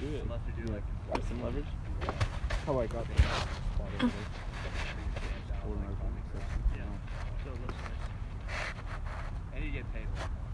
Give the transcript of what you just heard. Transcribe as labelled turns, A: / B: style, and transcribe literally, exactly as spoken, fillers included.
A: it.
B: Unless you do like
A: Have some leverage.
C: How I got the spot over there.
B: yeah. So it looks nice. And you get paid a lot more.